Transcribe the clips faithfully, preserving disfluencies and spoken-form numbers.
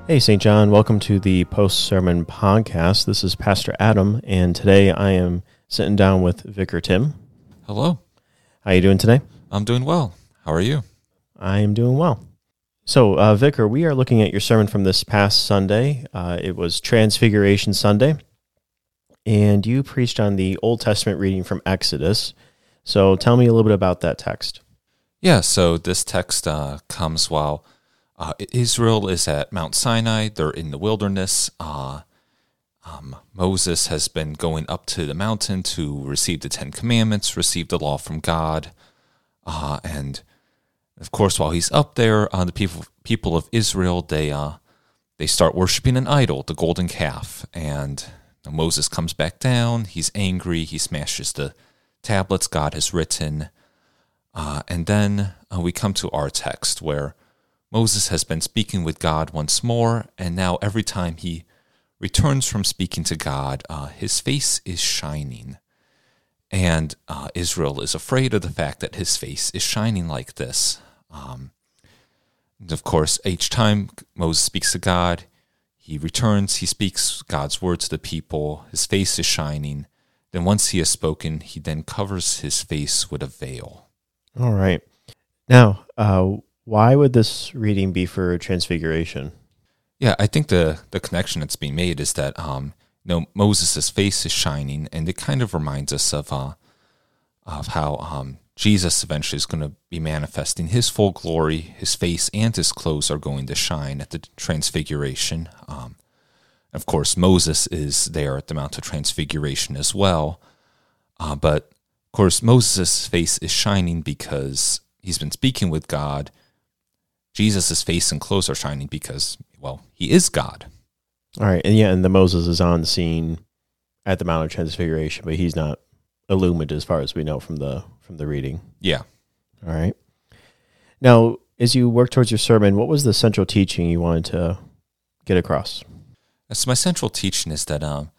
Hey, Saint John, welcome to the Post-Sermon Podcast. This is Pastor Adam, and today I am sitting down with Vicar Tim. Hello. How are you doing today? I'm doing well. How are you? I am doing well. So, uh, Vicar, we are looking at your sermon from this past Sunday. Uh, it was Transfiguration Sunday, and you preached on the Old Testament reading from Exodus. So tell me a little bit about that text. Yeah, so this text uh, comes while uh, Israel is at Mount Sinai. They're in the wilderness. Uh, um, Moses has been going up to the mountain to receive the Ten Commandments, receive the law from God. Uh, and, of course, while he's up there, uh, the people people of Israel, they uh, they start worshiping an idol, the golden calf. And Moses comes back down. He's angry. He smashes the tablets God has written. Uh, and then uh, we come to our text where Moses has been speaking with God once more, and now every time he returns from speaking to God, uh, his face is shining. And uh, Israel is afraid of the fact that his face is shining like this. Um, and of course, each time Moses speaks to God, he returns, he speaks God's word to the people, his face is shining. Then once he has spoken, he then covers his face with a veil. All right. Now, uh, why would this reading be for Transfiguration? Yeah, I think the, the connection that's being made is that um, you know, Moses' face is shining, and it kind of reminds us of uh, of how um, Jesus eventually is going to be manifesting his full glory. His face and his clothes are going to shine at the Transfiguration. Um, of course, Moses is there at the Mount of Transfiguration as well, uh, but of course, Moses' face is shining because he's been speaking with God. Jesus' face and clothes are shining because, well, he is God. All right, and yeah, and the Moses is on scene at the Mount of Transfiguration, but he's not illumined as far as we know from the from the reading. Yeah. All right. Now, as you work towards your sermon, what was the central teaching you wanted to get across? So my central teaching is that um,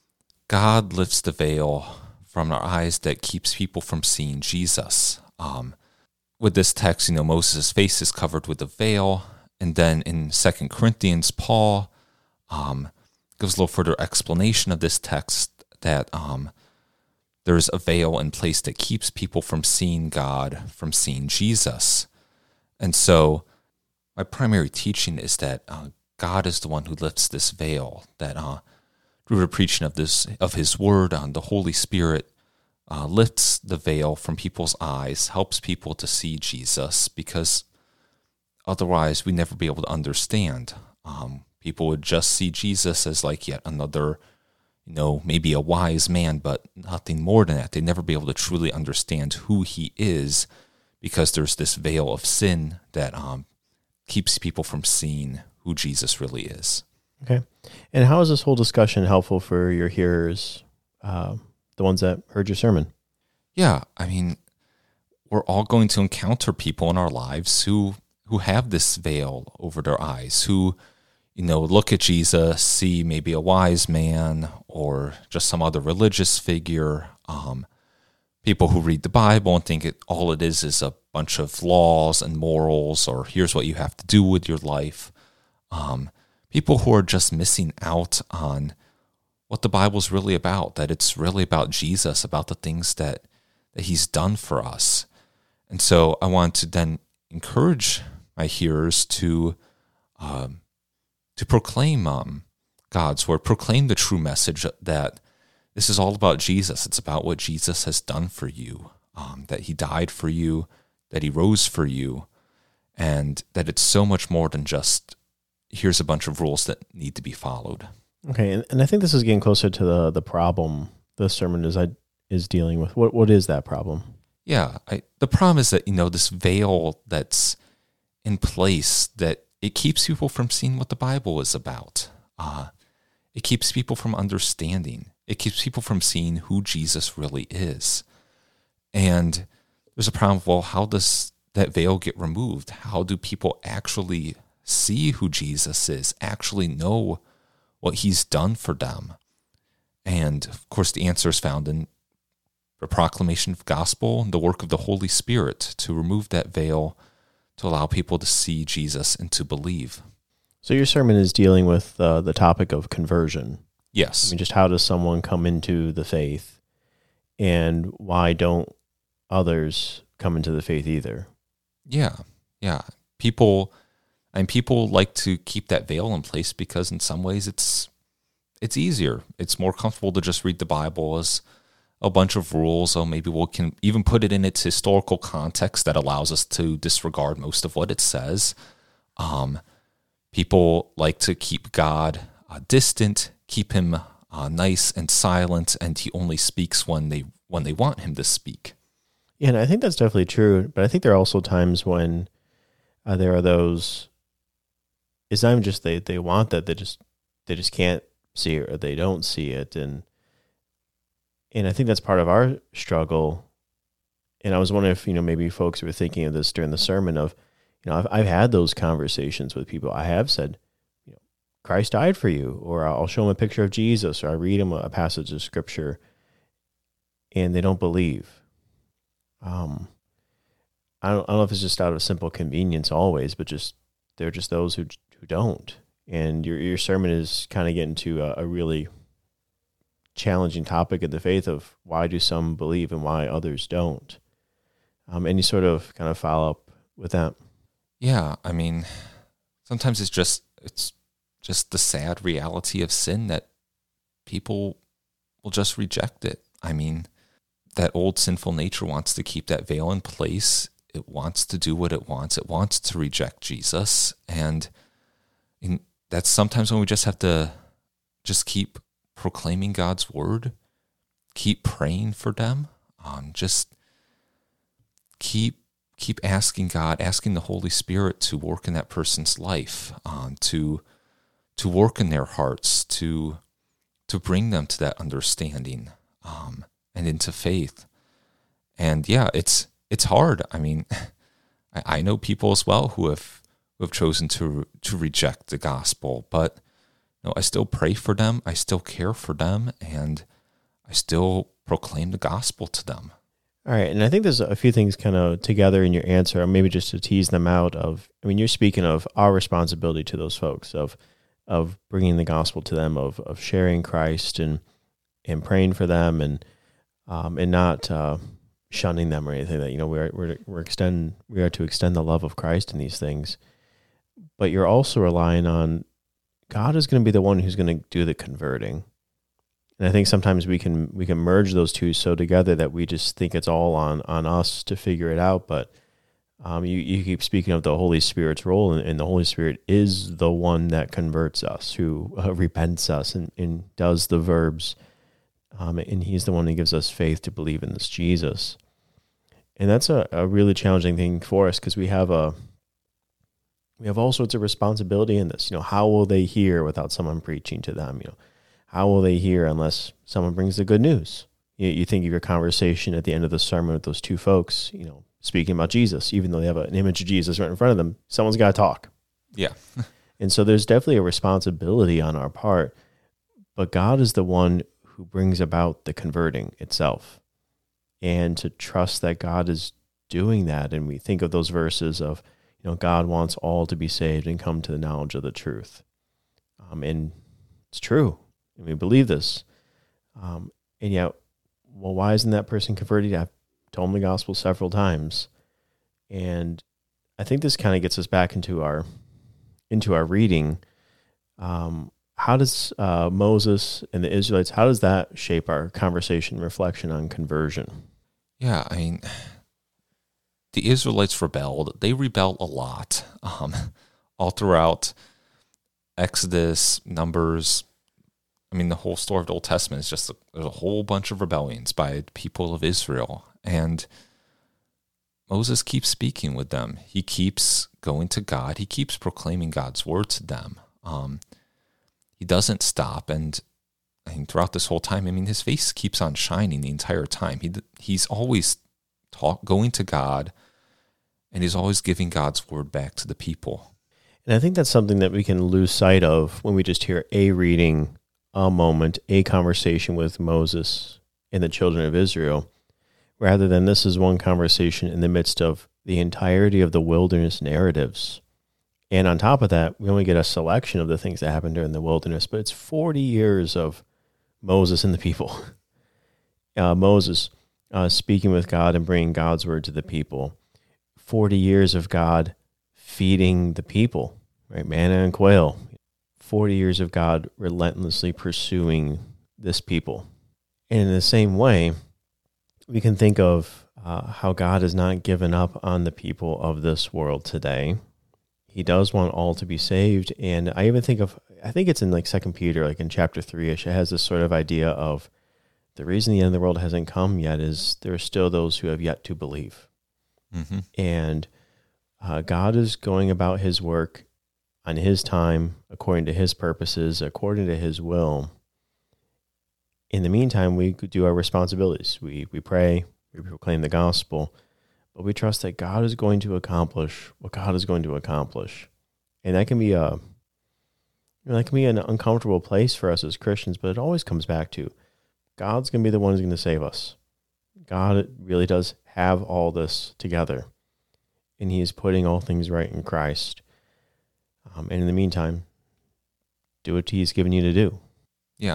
God lifts the veil from our eyes that keeps people from seeing Jesus. Um, with this text, you know, Moses' face is covered with a veil, and then in Second Corinthians, Paul um, gives a little further explanation of this text that um, there's a veil in place that keeps people from seeing God, from seeing Jesus. And so my primary teaching is that uh, God is the one who lifts this veil, that uh, through the preaching of this of his word, on uh, the Holy Spirit uh, lifts the veil from people's eyes, helps people to see Jesus, because otherwise we'd never be able to understand. Um, people would just see Jesus as like yet another, you know, maybe a wise man, but nothing more than that. They'd never be able to truly understand who he is, because there's this veil of sin that um, keeps people from seeing who Jesus really is. Okay. And how is this whole discussion helpful for your hearers, uh, the ones that heard your sermon? Yeah, I mean, we're all going to encounter people in our lives who who have this veil over their eyes, who, you know, look at Jesus, see maybe a wise man or just some other religious figure, um, people who read the Bible and think it, all it is is a bunch of laws and morals, or here's what you have to do with your life. Um, people who are just missing out on what the Bible's really about, that it's really about Jesus, about the things that, that he's done for us. And so I want to then encourage my hearers to um, to proclaim um, God's word, proclaim the true message that this is all about Jesus. It's about what Jesus has done for you, um, that he died for you, that he rose for you, and that it's so much more than just here's a bunch of rules that need to be followed. Okay, and, and I think this is getting closer to the the problem the sermon is I, is dealing with. What what is that problem? Yeah, I, the problem is that, you know, this veil that's in place, that it keeps people from seeing what the Bible is about. Uh, it keeps people from understanding. It keeps people from seeing who Jesus really is. And there's a problem of, well, how does that veil get removed? How do people actually see who Jesus is, actually know what he's done for them? And, of course, the answer is found in the proclamation of the gospel and the work of the Holy Spirit to remove that veil, to allow people to see Jesus and to believe. So your sermon is dealing with uh, the topic of conversion. Yes. I mean, just how does someone come into the faith, and why don't others come into the faith either? Yeah, yeah. People, and people like to keep that veil in place because in some ways it's it's easier. It's more comfortable to just read the Bible as a bunch of rules. Oh, maybe we can even put it in its historical context that allows us to disregard most of what it says. Um, people like to keep God uh, distant, keep him uh, nice and silent, and he only speaks when they when they want him to speak. Yeah, and I think that's definitely true. But I think there are also times when uh, there are those. It's not even just they they want that, they just they just can't see it, or they don't see it, and and I think that's part of our struggle. And I was wondering if, you know, maybe folks were thinking of this during the sermon of, you know, I've I've had those conversations with people. I have said, you know, Christ died for you, or I'll show them a picture of Jesus, or I read them a passage of scripture, and they don't believe. Um, I don't, I don't know if it's just out of simple convenience always, but just they're just those who who don't. And your your sermon is kind of getting to a, a really challenging topic of the faith of why do some believe and why others don't. Um, any sort of kind of follow up with that? Yeah, I mean, sometimes it's just it's just the sad reality of sin that people will just reject it. I mean, that old sinful nature wants to keep that veil in place. It wants to do what it wants. It wants to reject Jesus. And in, that's sometimes when we just have to just keep proclaiming God's word, keep praying for them, um, just keep keep asking God, asking the Holy Spirit to work in that person's life, um, to to work in their hearts, to to bring them to that understanding um, and into faith. And yeah, it's it's hard. I mean, I, I know people as well who have who have chosen to to reject the gospel, but no, I still pray for them. I still care for them, and I still proclaim the gospel to them. All right, and I think there's a few things kind of together in your answer, or maybe just to tease them out of, I mean, you're speaking of our responsibility to those folks, of of bringing the gospel to them, of of sharing Christ and and praying for them, and um, and not uh, shunning them or anything. That, you know, we're we're we're extend we are to extend the love of Christ in these things, but you're also relying on God is going to be the one who's going to do the converting. And I think sometimes we can we can merge those two so together that we just think it's all on, on us to figure it out. But um, you, you keep speaking of the Holy Spirit's role, and, and the Holy Spirit is the one that converts us, who uh, repents us and, and does the verbs. Um, and he's the one who gives us faith to believe in this Jesus. And that's a, a really challenging thing for us, because we have a we have all sorts of responsibility in this. You know, how will they hear without someone preaching to them? You know, how will they hear unless someone brings the good news? You, you think of your conversation at the end of the sermon with those two folks, you know, speaking about Jesus, even though they have an image of Jesus right in front of them, someone's got to talk. Yeah. And so there's definitely a responsibility on our part, but God is the one who brings about the converting itself. And to trust that God is doing that. And we think of those verses of, you know, God wants all to be saved and come to the knowledge of the truth. Um, and it's true. And we believe this. Um, and yet, well, why isn't that person converted? I've told them the gospel several times. And I think this kind of gets us back into our into our reading. Um, how does uh, Moses and the Israelites, how does that shape our conversation, reflection on conversion? Yeah, I mean, the Israelites rebelled. They rebelled a lot, um, all throughout Exodus, Numbers. I mean, the whole story of the Old Testament is just a, there's a whole bunch of rebellions by the people of Israel. And Moses keeps speaking with them. He keeps going to God. He keeps proclaiming God's word to them. Um, he doesn't stop. And I mean, throughout this whole time, I mean, his face keeps on shining the entire time. He He's always talk, going to God, and he's always giving God's word back to the people. And I think that's something that we can lose sight of when we just hear a reading, a moment, a conversation with Moses and the children of Israel, rather than this is one conversation in the midst of the entirety of the wilderness narratives. And on top of that, we only get a selection of the things that happened during the wilderness, but it's forty years of Moses and the people. Uh, Moses uh, speaking with God and bringing God's word to the people. forty years of God feeding the people, right? Manna and quail. forty years of God relentlessly pursuing this people. And in the same way, we can think of uh, how God has not given up on the people of this world today. He does want all to be saved. And I even think of, I think it's in like Second Peter, like in chapter three-ish, it has this sort of idea of the reason the end of the world hasn't come yet is there are still those who have yet to believe. Mm-hmm. And uh, God is going about his work on his time, according to his purposes, according to his will. In the meantime, we do our responsibilities. We we pray, we proclaim the gospel, but we trust that God is going to accomplish what God is going to accomplish. And that can be a, you know, that can be an uncomfortable place for us as Christians, but it always comes back to God's going to be the one who's going to save us. God really does have all this together, and he is putting all things right in Christ. Um, and in the meantime, do what he's given you to do. Yeah.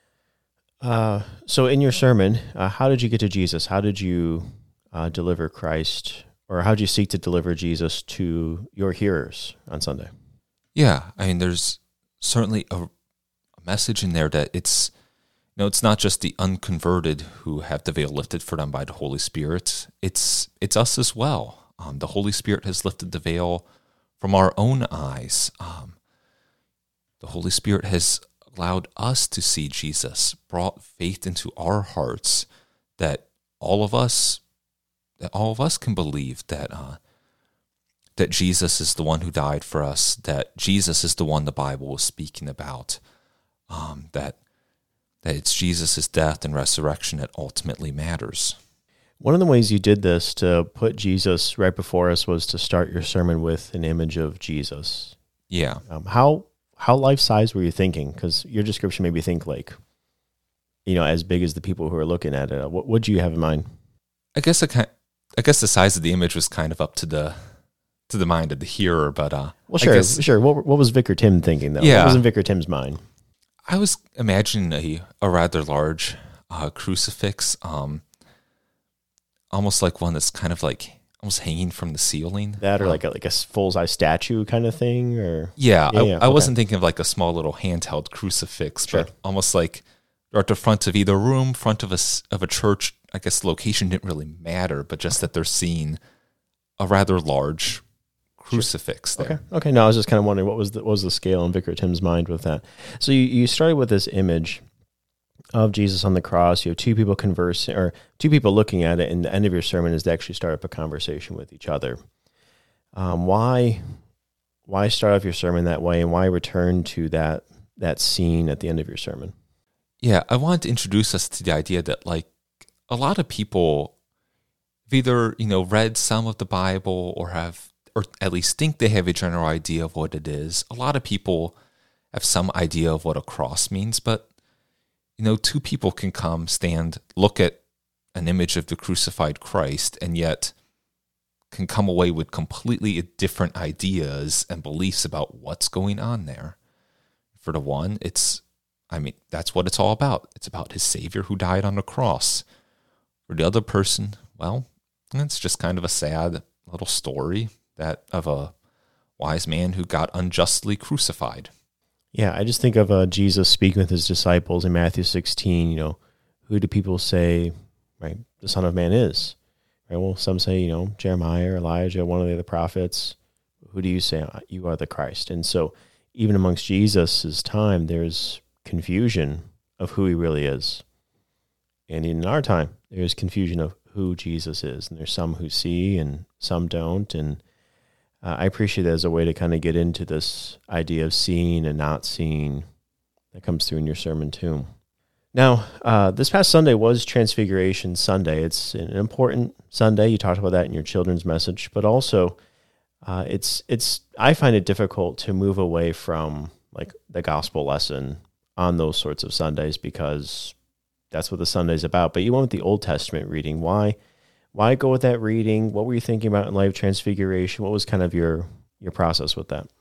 Uh, so in your sermon, uh, how did you get to Jesus? How did you uh, deliver Christ, or how did you seek to deliver Jesus to your hearers on Sunday? Yeah, I mean, there's certainly a, a message in there that it's, you know, it's not just the unconverted who have the veil lifted for them by the Holy Spirit. It's it's us as well. Um, the Holy Spirit has lifted the veil from our own eyes. Um, the Holy Spirit has allowed us to see Jesus, brought faith into our hearts that all of us, that all of us can believe that uh, that Jesus is the one who died for us, that Jesus is the one the Bible was speaking about, um, that that it's Jesus' death and resurrection that ultimately matters. One of the ways you did this to put Jesus right before us was to start your sermon with an image of Jesus. Yeah. Um, how how life-size were you thinking? Because your description made me think like, you know, as big as the people who are looking at it. What what do you have in mind? I guess I, kind, I guess the size of the image was kind of up to the to the mind of the hearer, but uh, well, sure, I guess, sure. What what was Vicar Tim thinking though? Yeah. What was in Vicar Tim's mind? I was imagining a, a rather large uh, crucifix, um, almost like one that's kind of like almost hanging from the ceiling. That or um, like a, like a full-size statue kind of thing? Or Yeah, yeah, I, yeah, I okay. wasn't thinking of like a small little handheld crucifix, Sure. but almost like they're at the front of either room, front of a, s- of a church. I guess the location didn't really matter, but just that they're seeing a rather large crucifix there. Okay. Okay. No, I was just kind of wondering what was the, what was the scale in Vicar Tim's mind with that. So you, you started with this image of Jesus on the cross. You have two people conversing, or two people looking at it, and the end of your sermon is to actually start up a conversation with each other. Um, why, why start off your sermon that way, and why return to that that scene at the end of your sermon? Yeah, I wanted to introduce us to the idea that like a lot of people have either, you know, read some of the Bible or have, or at least think they have a general idea of what it is. A lot of people have some idea of what a cross means, but, you know, two people can come, stand, look at an image of the crucified Christ, and yet can come away with completely different ideas and beliefs about what's going on there. For the one, it's, I mean, that's what it's all about. It's about his Savior who died on the cross. For the other person, well, it's just kind of a sad little story that of a wise man who got unjustly crucified. Yeah, I just think of uh, Jesus speaking with his disciples in Matthew sixteen, you know, who do people say, right, the Son of Man is? Right, well, some say, you know, Jeremiah or Elijah, one of the other prophets. Who do you say? You are the Christ. And so even amongst Jesus' time, there's confusion of who he really is. And in our time, there's confusion of who Jesus is. And there's some who see and some don't. And uh, I appreciate that as a way to kind of get into this idea of seeing and not seeing that comes through in your sermon too. Now, uh, this past Sunday was Transfiguration Sunday. It's an important Sunday. You talked about that in your children's message, but also uh, it's it's. I find it difficult to move away from like the gospel lesson on those sorts of Sundays because that's what the Sunday's about. But you went with the Old Testament reading. Why? Why go with that reading? What were you thinking about in light of Transfiguration? What was kind of your your process with that?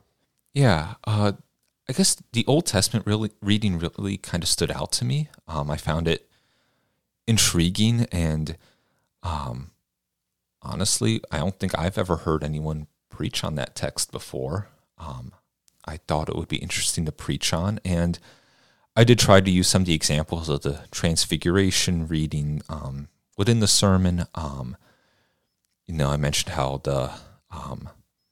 Yeah, uh, I guess the Old Testament really reading really kind of stood out to me. Um, I found it intriguing, and um, honestly, I don't think I've ever heard anyone preach on that text before. Um, I thought it would be interesting to preach on, and I did try to use some of the examples of the Transfiguration reading um, within the sermon. Um, you know, I mentioned how the um,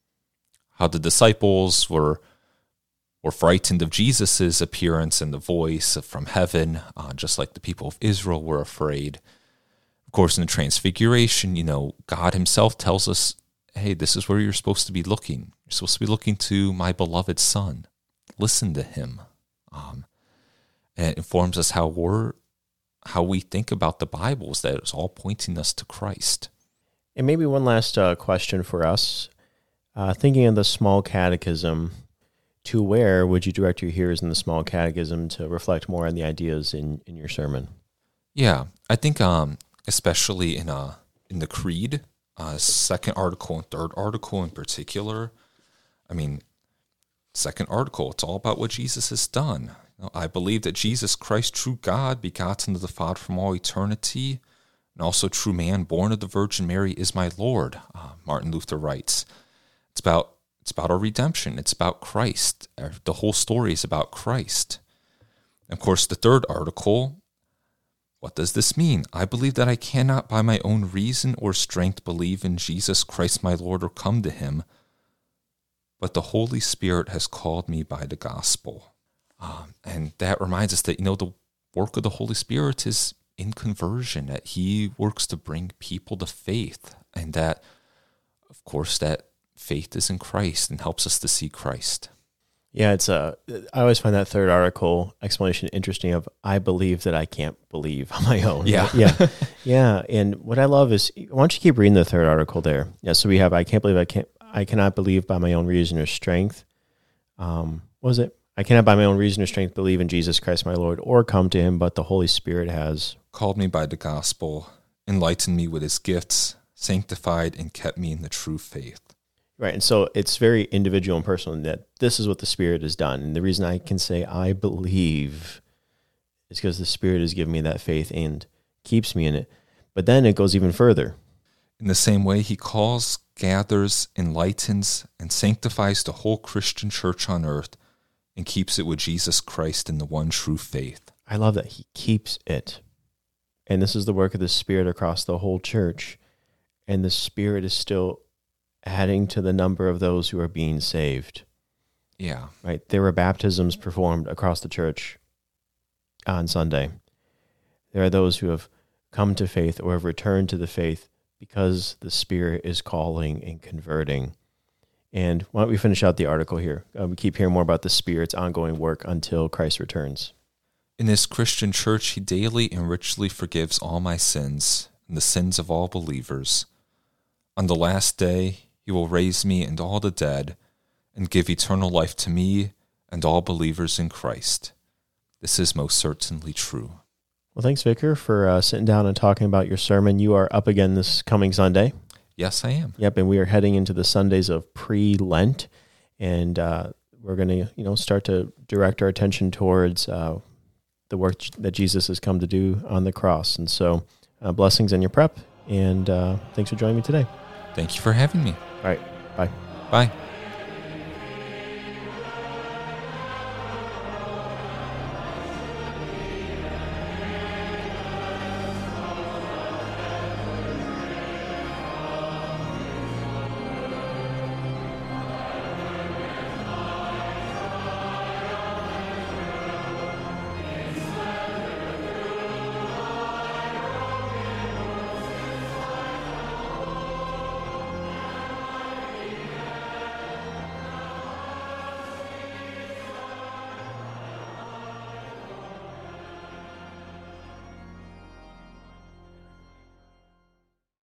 how the disciples were were frightened of Jesus's appearance and the voice from heaven, uh, just like the people of Israel were afraid. Of course, in the Transfiguration, you know, God Himself tells us, "Hey, this is where you're supposed to be looking. You're supposed to be looking to my beloved Son. Listen to Him." Um, and it informs us how we're how we think about the Bible, is that it's all pointing us to Christ. And maybe one last uh, question for us. Uh, thinking of the Small Catechism, to where would you direct your hearers in the Small Catechism to reflect more on the ideas in, in your sermon? Yeah, I think um, especially in uh, in the Creed, uh, second article and third article in particular. I mean, second article, it's all about what Jesus has done. You know, I believe that Jesus Christ, true God, begotten of the Father from all eternity, and also true man, born of the Virgin Mary, is my Lord, uh, Martin Luther writes. It's about it's about our redemption. It's about Christ. The whole story is about Christ. And of course, the third article, what does this mean? I believe that I cannot by my own reason or strength believe in Jesus Christ my Lord or come to Him, but the Holy Spirit has called me by the gospel. Um, and that reminds us that, you know, the work of the Holy Spirit is in conversion, that He works to bring people to faith, and that, of course, that faith is in Christ and helps us to see Christ. Yeah, it's a. I always find that third article explanation interesting. Of I believe that I can't believe on my own. Yeah, yeah, yeah. And what I love is, why don't you keep reading the third article there? Yeah. So we have I can't believe I can't I cannot believe by my own reason or strength. Um, what was it? I cannot by my own reason or strength believe in Jesus Christ my Lord or come to Him, but the Holy Spirit has called me by the gospel, enlightened me with His gifts, sanctified and kept me in the true faith. Right, and so it's very individual and personal in that this is what the Spirit has done. And the reason I can say I believe is because the Spirit has given me that faith and keeps me in it. But then it goes even further. In the same way, He calls, gathers, enlightens, and sanctifies the whole Christian church on earth and keeps it with Jesus Christ in the one true faith. I love that He keeps it. And this is the work of the Spirit across the whole church. And the Spirit is still adding to the number of those who are being saved. Yeah. Right. There were baptisms performed across the church on Sunday. There are those who have come to faith or have returned to the faith because the Spirit is calling and converting. And why don't we finish out the article here? Uh, we keep hearing more about the Spirit's ongoing work until Christ returns. In His Christian church, He daily and richly forgives all my sins and the sins of all believers. On the last day, He will raise me and all the dead and give eternal life to me and all believers in Christ. This is most certainly true. Well, thanks, Vicar, for uh, sitting down and talking about your sermon. You are up again this coming Sunday. Yes, I am. Yep, and we are heading into the Sundays of pre-Lent, and uh, we're going to, you know, start to direct our attention towards uh, the work that Jesus has come to do on the cross. And so, uh, blessings in your prep, and uh, thanks for joining me today. Thank you for having me. All right, bye. Bye.